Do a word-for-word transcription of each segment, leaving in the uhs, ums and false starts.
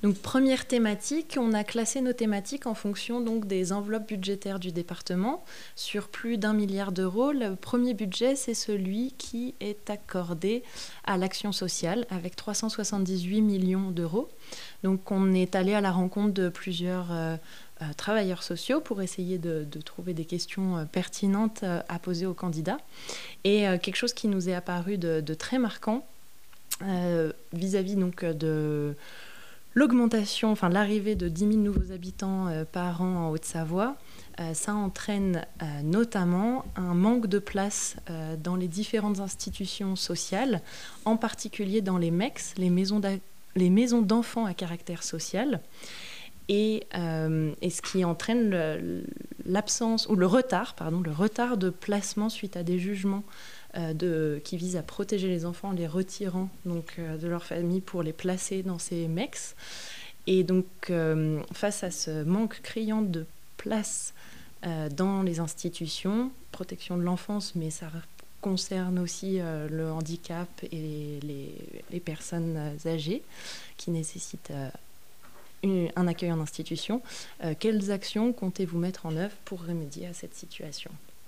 Donc, première thématique, on a classé nos thématiques en fonction donc, des enveloppes budgétaires du département sur plus d'un milliard d'euros. Le premier budget, c'est celui qui est accordé à l'action sociale avec trois cent soixante-dix-huit millions d'euros. Donc, on est allé à la rencontre de plusieurs euh, euh, travailleurs sociaux pour essayer de, de trouver des questions euh, pertinentes euh, à poser aux candidats. Et euh, quelque chose qui nous est apparu de, de très marquant euh, vis-à-vis donc, de l'augmentation, enfin l'arrivée de dix mille nouveaux habitants euh, par an en Haute-Savoie, euh, ça entraîne euh, notamment un manque de place euh, dans les différentes institutions sociales, en particulier dans les M E C, les maisons, les maisons d'enfants à caractère social, et, euh, et ce qui entraîne le, l'absence ou le retard, pardon, le retard de placement suite à des jugements euh, de, qui visent à protéger les enfants en les retirant donc, euh, de leur famille pour les placer dans ces M E C. Et donc, euh, face à ce manque criant de place euh, dans les institutions, protection de l'enfance, mais ça concerne aussi euh, le handicap et les, les personnes âgées qui nécessitent euh, une, un accueil en institution. Euh, quelles actions comptez-vous mettre en œuvre pour remédier à cette situation ?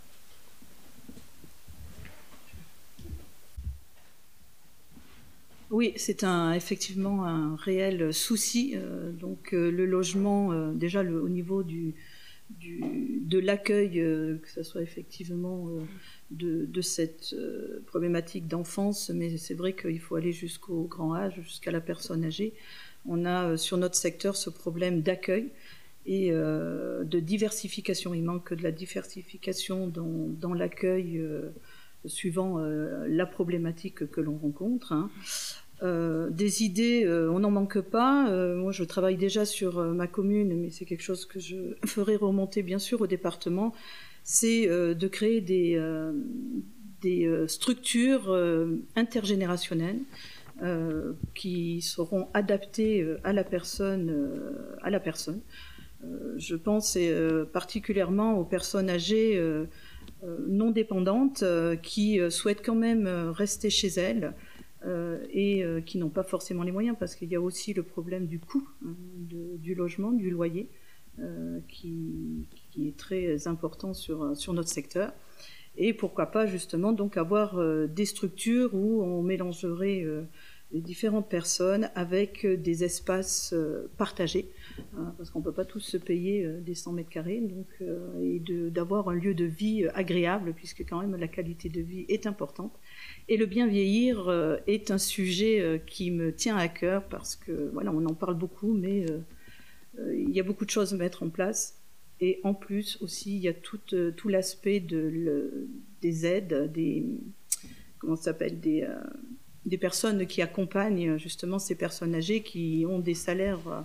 Oui, c'est un, effectivement un réel souci. Euh, donc euh, le logement, euh, déjà le, au niveau du, du, de l'accueil, euh, que ce soit effectivement euh, de, de cette euh, problématique d'enfance, mais c'est vrai qu'il faut aller jusqu'au grand âge, jusqu'à la personne âgée. On a euh, sur notre secteur ce problème d'accueil et euh, de diversification. Il manque de la diversification dans, dans l'accueil euh, suivant euh, la problématique que l'on rencontre. Hein. Euh, des idées, euh, on n'en manque pas. Euh, moi, je travaille déjà sur euh, ma commune, mais c'est quelque chose que je ferai remonter, bien sûr, au département. C'est euh, de créer des, euh, des euh, structures euh, intergénérationnelles euh, qui seront adaptées euh, à la personne. Euh, à la personne. Euh, je pense euh, particulièrement aux personnes âgées euh, euh, non dépendantes euh, qui euh, souhaitent quand même euh, rester chez elles. Euh, et euh, qui n'ont pas forcément les moyens, parce qu'il y a aussi le problème du coût hein, de, du logement, du loyer, euh, qui, qui est très important sur, sur notre secteur. Et pourquoi pas justement donc avoir euh, des structures où on mélangerait euh, les différentes personnes avec des espaces euh, partagés, hein, parce qu'on ne peut pas tous se payer euh, des cent mètres carrés, donc, euh, et de, d'avoir un lieu de vie agréable, puisque quand même la qualité de vie est importante. Et le bien vieillir euh, est un sujet euh, qui me tient à cœur, parce que voilà, on en parle beaucoup, mais euh, euh, il y a beaucoup de choses à mettre en place. Et en plus aussi, il y a tout, euh, tout l'aspect de le, des aides, des comment ça s'appelle, des, euh, des personnes qui accompagnent justement ces personnes âgées qui ont des salaires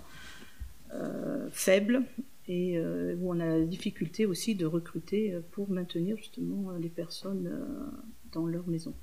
euh, faibles et euh, où on a la difficulté aussi de recruter pour maintenir justement les personnes euh, dans leur maison.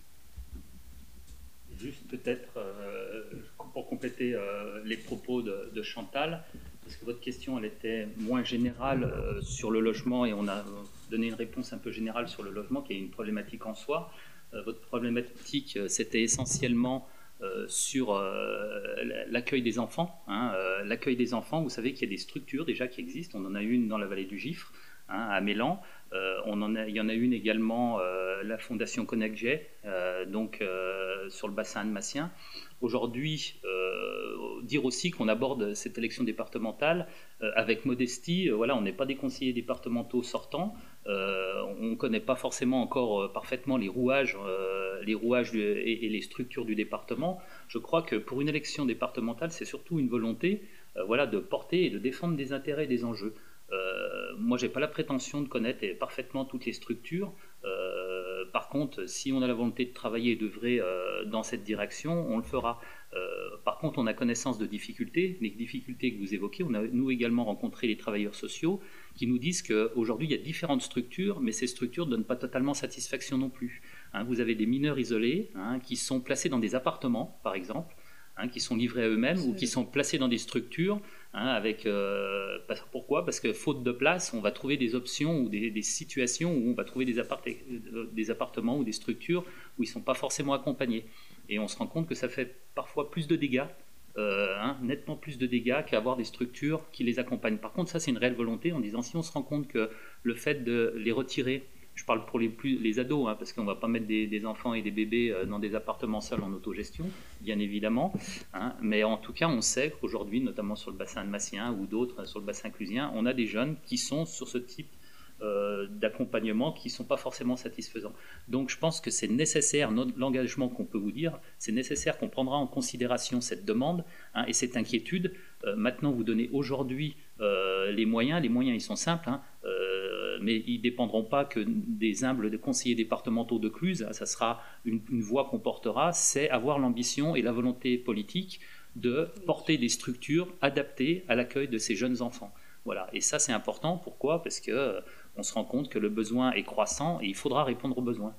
Juste peut-être euh, pour compléter euh, les propos de, de Chantal, parce que votre question elle était moins générale euh, sur le logement et on a donné une réponse un peu générale sur le logement qui est une problématique en soi. Euh, votre problématique euh, c'était essentiellement euh, sur euh, l'accueil des enfants. Hein, euh, l'accueil des enfants, vous savez qu'il y a des structures déjà qui existent, on en a une dans la vallée du Gifre, hein, à Mélan. Euh, on en a, il y en a une également, euh, la Fondation Connect-J, euh, donc euh, sur le bassin annemassien. Aujourd'hui, euh, dire aussi qu'on aborde cette élection départementale euh, avec modestie. Euh, voilà, on n'est pas des conseillers départementaux sortants. Euh, on ne connaît pas forcément encore euh, parfaitement les rouages, euh, les rouages du, et, et les structures du département. Je crois que pour une élection départementale, c'est surtout une volonté, euh, voilà, de porter et de défendre des intérêts et des enjeux. Euh, moi, j'ai pas la prétention de connaître parfaitement toutes les structures. Euh, par contre, si on a la volonté de travailler et d'œuvrer euh, dans cette direction, on le fera. Euh, par contre, on a connaissance de difficultés, les difficultés que vous évoquez. On a nous également rencontré les travailleurs sociaux qui nous disent qu'aujourd'hui, il y a différentes structures, mais ces structures ne donnent pas totalement satisfaction non plus. Hein, vous avez des mineurs isolés hein, qui sont placés dans des appartements, par exemple, hein, qui sont livrés à eux-mêmes ou qui sont placés dans des structures. Hein, avec, euh, pourquoi ? Parce que faute de place, on va trouver des options ou des, des situations où on va trouver des, appart des appartements ou des structures où ils ne sont pas forcément accompagnés. Et on se rend compte que ça fait parfois plus de dégâts euh, hein, nettement plus de dégâts qu'avoir des structures qui les accompagnent. Par contre, ça c'est une réelle volonté en disant si on se rend compte que le fait de les retirer, je parle pour les, plus, les ados, hein, parce qu'on ne va pas mettre des, des enfants et des bébés dans des appartements seuls en autogestion, bien évidemment. Hein, mais en tout cas, on sait qu'aujourd'hui, notamment sur le bassin alsacien ou d'autres sur le bassin clusien, on a des jeunes qui sont sur ce type euh, d'accompagnement qui ne sont pas forcément satisfaisants. Donc je pense que c'est nécessaire, l'engagement qu'on peut vous dire, c'est nécessaire qu'on prendra en considération cette demande hein, et cette inquiétude. Euh, maintenant, vous donnez aujourd'hui euh, les moyens. Les moyens, ils sont simples, hein, euh, mais ils ne dépendront pas que des humbles des conseillers départementaux de Cluse. Ça sera une, une voie qu'on portera, c'est avoir l'ambition et la volonté politique de porter des structures adaptées à l'accueil de ces jeunes enfants. Voilà. Et ça, c'est important. Pourquoi ? Parce qu'on euh, se rend compte que le besoin est croissant et il faudra répondre aux besoins.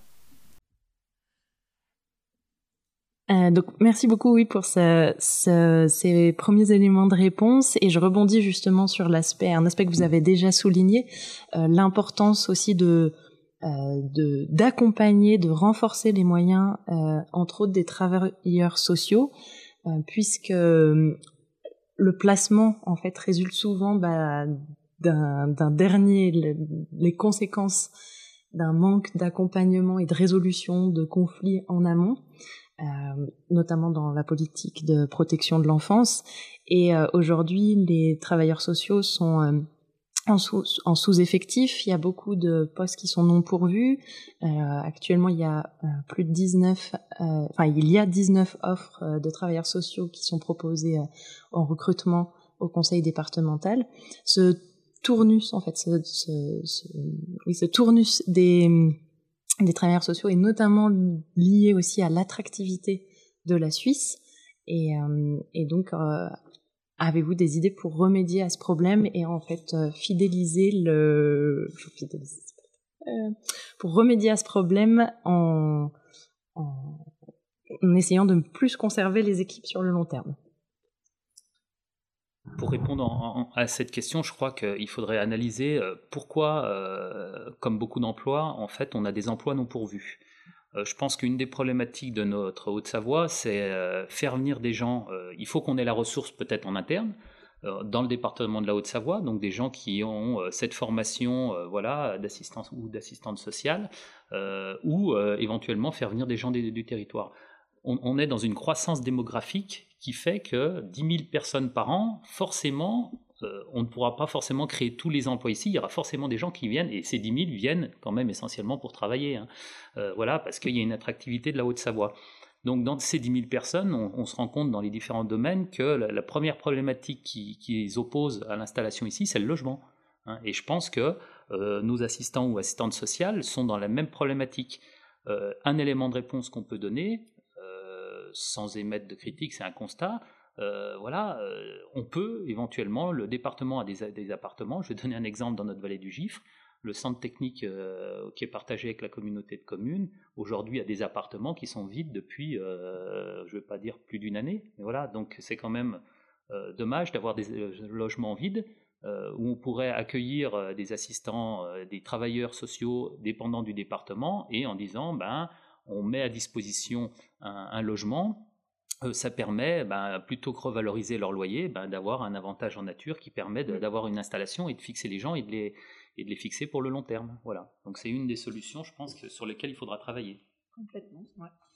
Euh, donc merci beaucoup oui pour ce, ce, ces premiers éléments de réponse et je rebondis justement sur l'aspect un aspect que vous avez déjà souligné, euh, l'importance aussi de, euh, de d'accompagner, de renforcer les moyens euh, entre autres des travailleurs sociaux euh, puisque euh, le placement en fait résulte souvent bah, d'un, d'un dernier le, les conséquences d'un manque d'accompagnement et de résolution de conflits en amont. Euh, notamment dans la politique de protection de l'enfance. Et euh, aujourd'hui, les travailleurs sociaux sont euh, en, sous, en sous-effectif. Il y a beaucoup de postes qui sont non pourvus. Euh, actuellement, il y a euh, plus de dix-neuf, euh, enfin, il y a dix-neuf offres euh, de travailleurs sociaux qui sont proposées euh, en recrutement au conseil départemental. Ce tournus, en fait, ce, ce, ce, oui, ce tournus des des travailleurs sociaux et notamment lié aussi à l'attractivité de la Suisse et, euh, et donc euh, avez-vous des idées pour remédier à ce problème et en fait euh, fidéliser le fidéliser, euh, pour remédier à ce problème en, en, en essayant de plus conserver les équipes sur le long terme? Pour répondre en, en, à cette question, je crois qu'il faudrait analyser euh, pourquoi, euh, comme beaucoup d'emplois, en fait, on a des emplois non pourvus. Euh, je pense qu'une des problématiques de notre Haute-Savoie, c'est euh, faire venir des gens. Euh, il faut qu'on ait la ressource peut-être en interne euh, dans le département de la Haute-Savoie, donc des gens qui ont euh, cette formation, euh, voilà, d'assistance ou d'assistante sociale, euh, ou euh, éventuellement faire venir des gens du, du territoire. On, on est dans une croissance démographique qui fait que dix mille personnes par an, forcément, euh, on ne pourra pas forcément créer tous les emplois ici. Il y aura forcément des gens qui viennent, et ces dix mille viennent quand même essentiellement pour travailler. Hein. Euh, voilà, parce qu'il y a une attractivité de la Haute-Savoie. Donc dans ces dix mille personnes, on, on se rend compte dans les différents domaines que la, la première problématique qui, qui les oppose à l'installation ici, c'est le logement. Hein. Et je pense que euh, nos assistants ou assistantes sociales sont dans la même problématique. Euh, un élément de réponse qu'on peut donner, sans émettre de critique, c'est un constat. Euh, voilà, euh, on peut éventuellement, le département a des, des appartements. Je vais donner un exemple dans notre vallée du Gifre. Le centre technique euh, qui est partagé avec la communauté de communes, aujourd'hui a des appartements qui sont vides depuis, euh, je ne vais pas dire plus d'une année, mais voilà, donc c'est quand même euh, dommage d'avoir des euh, logements vides euh, où on pourrait accueillir euh, des assistants, euh, des travailleurs sociaux dépendants du département et en disant, ben, on met à disposition un, un logement, euh, ça permet, ben, plutôt que revaloriser leur loyer, ben, d'avoir un avantage en nature qui permet de, d'avoir une installation et de fixer les gens et de les, et de les fixer pour le long terme. Voilà. Donc c'est une des solutions, je pense, que, sur lesquelles il faudra travailler. Complètement, ouais.